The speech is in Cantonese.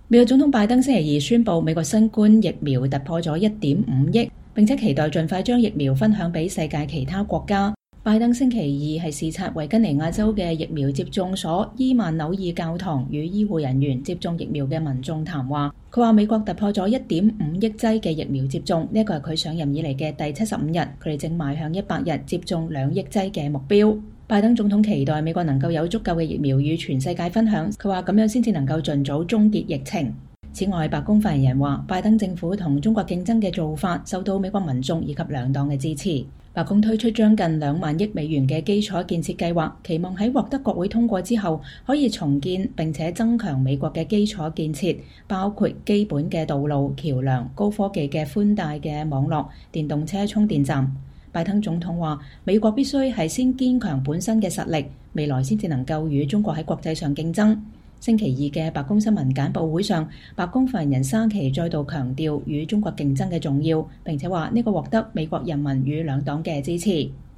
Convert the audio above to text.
美國總統拜登星期二宣布，美國新冠疫苗突破咗1.5億，並且期待盡快將疫苗分享俾世界其他國家。拜登星期二係視察維吉尼亞州嘅疫苗接種所伊曼紐爾教堂與醫護人員接種疫苗嘅民眾談話。佢話美國突破咗1.5億劑嘅疫苗接種，呢個係佢上任以嚟嘅第75日，佢哋正邁向100日接種2億劑嘅目標。拜登總統期待美國能夠有足夠嘅疫苗與全世界分享，佢話咁樣先至能夠盡早終結疫情。此外，白宮發言人話，拜登政府同中國競爭嘅做法受到美國民眾以及兩黨嘅支持。白宮推出將近2萬億美元嘅基礎建設計劃，期望喺獲得國會通過之後，可以重建並且增強美國嘅基礎建設，包括基本嘅道路、橋樑、高科技嘅寬帶嘅網絡、電動車充電站。拜登總統話，美國必須係先堅強本身嘅實力，未來先至能夠與中國喺國際上競爭。星期二嘅白宮新聞簡報會上，白宮發言人沙奇再度強調與中國競爭嘅重要，並且話呢個獲得美國人民與兩黨嘅支持。